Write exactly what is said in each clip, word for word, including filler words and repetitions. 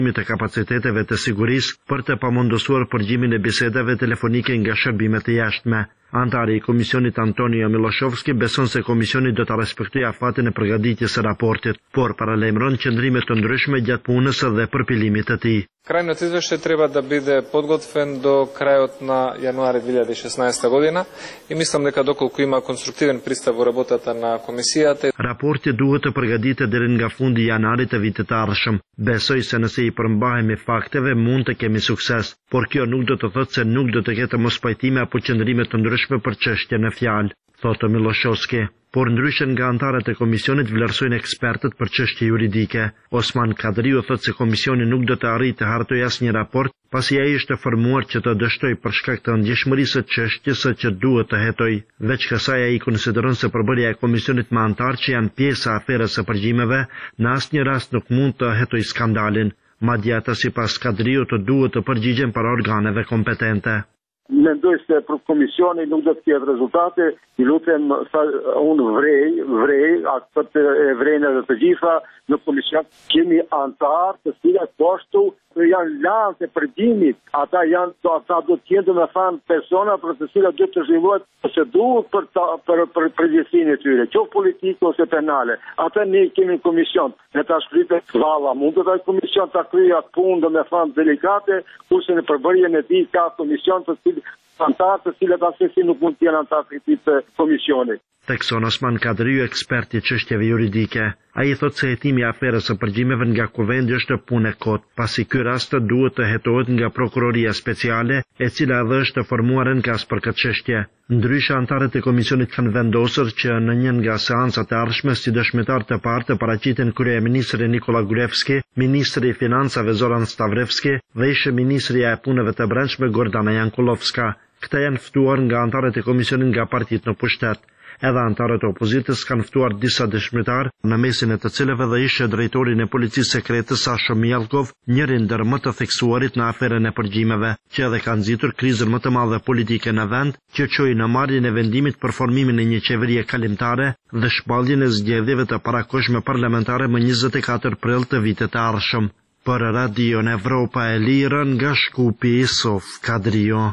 të kapaciteteve të sigurisë për të pamundosur përgjimin e bisedave telefonike nga shërbimet e jashtme. Antari i komisionit Antonio Miloshovski beson se komisioni do të respektojë afatin e përgatitjes së raportit, por paralajmëron qëndrime të ndryshme gjatë punës dhe përpilimit të tij. Крајниот извештај треба да биде подготвен до крајот на јануари две илјади и шеснаесета година и мислам дека доколку има конструктивен пристап во работата на комисијата. Raporti duhet të përgatitet deri nga fundi i janarit të vitit të ardhshëm. Besoj se nëse i përmbahemi fakteve mund të kemi sukses, por kjo nuk do të thotë se nuk do të ketë mospajtime apo qëndrime të ndryshme për çështjen e fjalë, thotë Miloshovski. Por ndryshe nga antarët e komisionit vlerësojnë ekspertët për çështje juridike. Osman Kadriu thotë se komisioni nuk do të arrijë të hartojë asnjë raport, pasi ai është formuar që të dështojë për shkak të ndjeshmërisë së çështjes që duhet të hetojë. Veç kësaj ai konsideron se përbërja e komisionit me antarë që janë pjesë e aferës së përgjimeve në asnjë rast nuk mund të hetojë skandalin. Madje ata sipas Kadriu të duhet të përgjigjen para organeve kompetente. Mendoj se për komisioni nuk do të ketë rezultate, i lutem unë vrej, vrej, atë të e vrejnë edhe të gjitha në komision. Kemi antarë të cilat poshtu janë lanë të përgjimit, ata janë, ata do të jenë me thanë persona për të cilat do të zhvillohet procedurë për për për përgjegjësinë e tyre, qoftë politike ose penale. Ata ne kemi komision, ne ta shkritet valla, mund të taj komision ta kryejë atë punë do me thanë delikate, kurse në përbërjen e tij ka komision të cilat antarë të cilat asesi nuk mund të jenë antarë të këtij komisioni. Tekson Osman Kadriu, ekspert i çështjeve juridike. Ai thotë se hetimi i aferës së përgjimeve nga kuvendi është punë e kot, pasi ky rast duhet të hetohet nga prokuroria speciale, e cila edhe është formuar në kas për këtë çështje. Ndryshe, antarët e komisionit kanë vendosur që në një nga seancat e ardhshme si dëshmitar të parë të paraqiten kryeministri Nikola Gruevski, ministri i financave Zoran Stavrevski dhe ish ministri e punëve të brendshme Gordana Jankulovska. Këta janë ftuar nga antarët e komisionit nga partitë në pushtet. Edhe antarët e opozitës kanë ftuar disa dëshmitar, në mesin e të cilëve dhe ishte drejtorin e policisë sekrete Sasho Mielkov, njëri ndër më të theksuarit në aferën e përgjimeve, që edhe kanë nxitur krizën më të madhe politike në vend, që çoi në marrjen e vendimit për formimin e një qeverie kalimtare dhe shpalljen e zgjedhjeve të parakohshme parlamentare më njëzet e katër prill të vitit të ardhshëm. Për Radion Evropa e Lirë nga Shkupi, Sof Kadriu.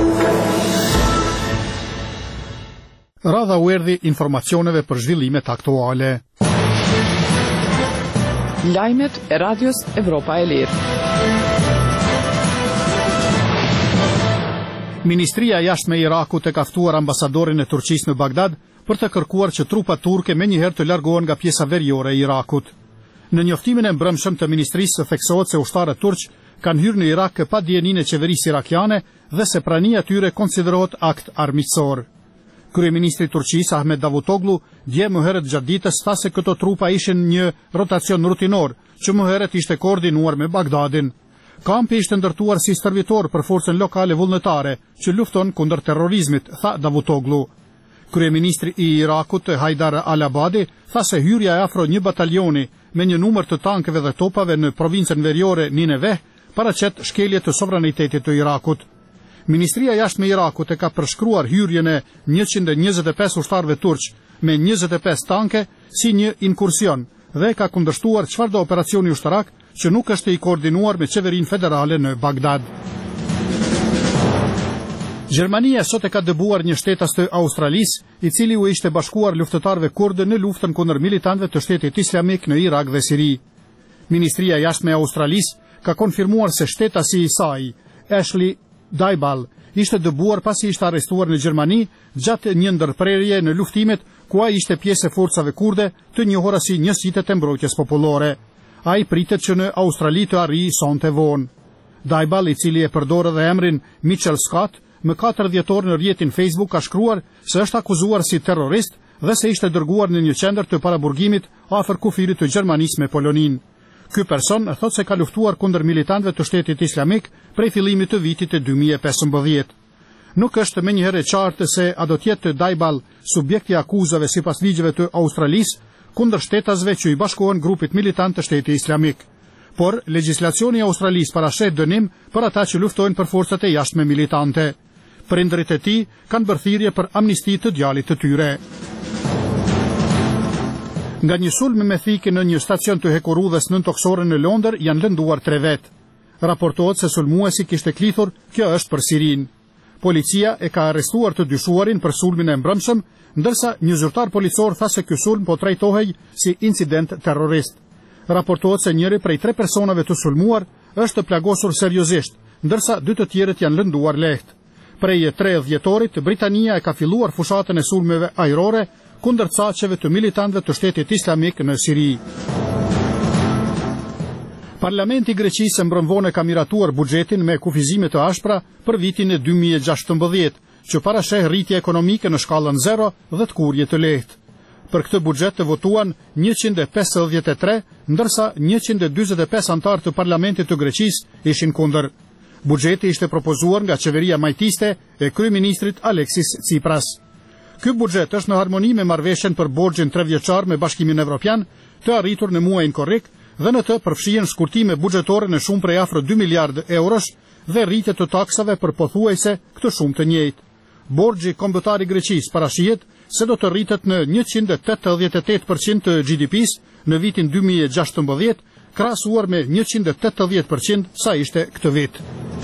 Radha u erdhi informacioneve për zhvillimet aktuale. Lajmet e Radios Evropa e Lirë. Ministria e Jashtme e Irakut e ka ftuar ambasadorin e Turqisë në Bagdad për të kërkuar që trupat turke menjëherë të largohen nga pjesa veriore e Irakut. Në njoftimin e mbrëmshëm të ministrisë theksohet se ushtarët turq kanë hyrë në Irak pa dijenin e qeverisë irakiane dhe se prania e tyre konsiderohet akt armiqësor. Kryeministri i Turqisë Ahmet Davutoglu dje më herët gjatë ditës tha se këto trupa ishin një rotacion rutinor, që më herët ishte koordinuar me Bagdadin. Kampi ishte ndërtuar si stërvitor për forcën lokale vullnetare që lufton kundër terrorizmit, tha Davutoglu. Kryeministri i Irakut Haidar al-Abadi tha se hyrja e afro një bataljoni me një numër të tankeve dhe topave në provincën veriore Nineveh paraqet shkelje të sovranitetit të Irakut. Ministria e Jashtme e Irakut e ka përshkruar hyrjen e njëqind e njëzet e pesë ushtarëve turq me njëzet e pesë tanke si një inkursion dhe ka kundërshtuar çfarëdo operacioni ushtarak që nuk është i koordinuar me qeverinë federale në Bagdad. Gjermania sot e ka dëbuar një shtetas të Australisë, i cili u ishte bashkuar luftëtarëve kurdë në luftën kundër militantëve të Shtetit Islamik në Irak dhe Siri. Ministria e Jashtme e Australisë ka konfirmuar se shtetasi i saj, Ashley Daibal, ishte dëbuar pasi ishte arrestuar në Gjermani gjatë një ndërprerje në luftimet ku ai ishte pjesë e forcave kurde të njohura si Njësitë e Mbrojtjes Popullore. Ai pritet që në Australi të arrijë sonte vonë. Daibal, i cili e përdor edhe emrin Mitchell Scott, më katër dhjetor në rrjetin Facebook ka shkruar se është akuzuar si terrorist dhe se ishte dërguar në një qendër të paraburgimit afër kufirit të Gjermanisë me Polonin. Ky person thotë se ka luftuar kundër militantëve të Shtetit Islamik prej fillimit të vitit të dy mijë e pesëmbëdhjetë. Nuk është menjëherë e qartë se a do të jetë Daibal subjekti i akuzave sipas ligjeve të Australisë kundër shtetasve që i bashkohen grupit militant të Shtetit Islamik. Por legjislacioni i Australisë parashet dënim për ata që luftojnë për forcat e jashtme militante. Prindërit e tij kanë bërë thirrje për amnisti të djalit të tyre. Nga një sulm me thikë në një stacion të hekurudhës nëntoksore në Londër janë lënduar tre vetë. Raportohet se sulmuesi kishte klithur, kjo është për Sirin. Policia e ka arrestuar të dyshuarin për sulmin e mbrëmshëm, ndërsa një zyrtar policor tha se ky sulm po trajtohej si incident terrorist. Raportohet se njëri prej tre personave të sulmuar është plagosur seriozisht, ndërsa dy të tjerët janë lënduar lehtë. Prej tre dhjetorit, Britania e ka filluar fushatën e sulmeve ajrore kundër caqeve të militantëve të Shtetit Islamik në Siri. Parlamenti i Greqisë mbrëmvone ka miratuar buxhetin me kufizime të ashpra për vitin e dy mijë e gjashtëmbëdhjetë, që parasheh rritje ekonomike në shkallën zero dhe të kurje të lehtë. Për këtë buxhet të votuan njëqind e pesëdhjetë e tre, ndërsa njëqind e dyzet e pesë antarë të Parlamentit të Greqisë ishin kundër. Buxheti ishte propozuar nga qeveria majtiste e kryeministrit Aleksis Tsipras. Ky buxhet është në harmoni me marrëveshjen për borxhin trevjeçar me Bashkimin Evropian, të arritur në muajin korrik, dhe në të përfshihen shkurtime buxhetore në shumë prej afro dy miliardë eurosh dhe rritje të taksave për pothuajse këtë shumë të njëjtë. Borxhi kombëtar i Greqisë parashihet se do të rritet në njëqind e tetëdhjetë e tetë përqind të G D P-s në vitin dy mijë e gjashtëmbëdhjetë, krahasuar me njëqind e tetëdhjetë përqind sa ishte këtë vit.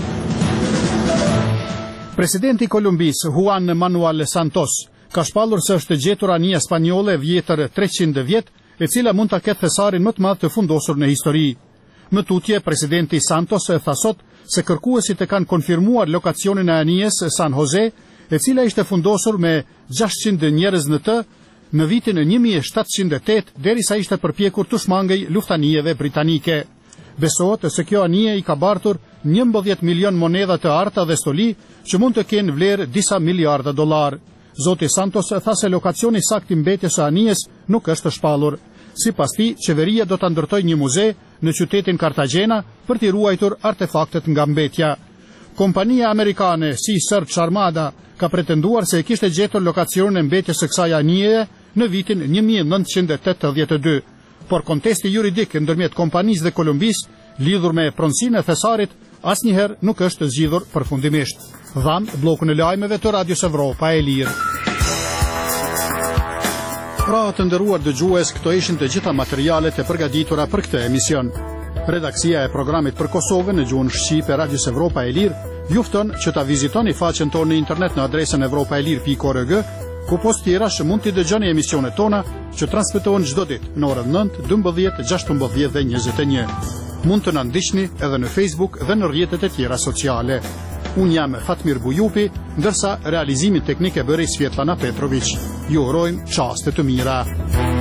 Presidenti i Kolumbisë, Juan Manuel Santos, ka shpallur se është gjetur anija spanjolle vjetër treqind vjet, e cila mund ta ketë thesarin më të madh të fundosur në histori. Më tutje, presidenti Santos e tha sot se kërkuesit e kanë konfirmuar lokacionin e anijes San Jose, e cila ishte fundosur me gjashtëqind njerëz në të në vitin e një mijë e shtatëqind e tetë, derisa ishte përpjekur të shmangej luftanijeve britanike. Besohet se kjo anije i ka bartur njëmbëdhjetë milion monedha të arta dhe stoli, që mund të kenë vlerë disa miliarda dollar. Zoti Santos tha se lokacioni sakt i mbetjes së anijes nuk është shpallur. Sipas tij, qeveria do ta ndërtojë një muze në qytetin Cartagena për t'i ruajtur artefaktet nga mbetja. Kompania amerikane si Search Armada ka pretenduar se e kishte gjetur lokacionin e mbetjes së kësaj anije në vitin një mijë e nëntëqind e tetëdhjetë e dy, por kontesti juridik ndërmjet kompanisë dhe Kolumbisë lidhur me pronësinë e thesarit asnjëherë nuk është zgjidhur përfundimisht. Dham bllokun e lajmeve të Radios Evropa e Lirë. Pra të nderuar dëgjues, këto ishin të gjitha materialet e përgatitura për këtë emision. Redaksia e programit për Kosovën në gjuhën shqipe Radios Evropa e Lirë ju fton që ta vizitoni faqen tonë në internet në adresën evropaelir pikë org, ku post tjera që mund t'i dëgjoni emisionet tona që transmetohen çdo ditë në orën nëntë, dymbëdhjetë, gjashtëmbëdhjetë dhe njëzet e një. Mund të na ndiqni edhe në Facebook dhe në rrjetet e tjera sociale. Unë jam Fatmir Bujupi, ndërsa realizimin teknik e bëri Svetlana Petrović. Ju urojmë çaste të mira.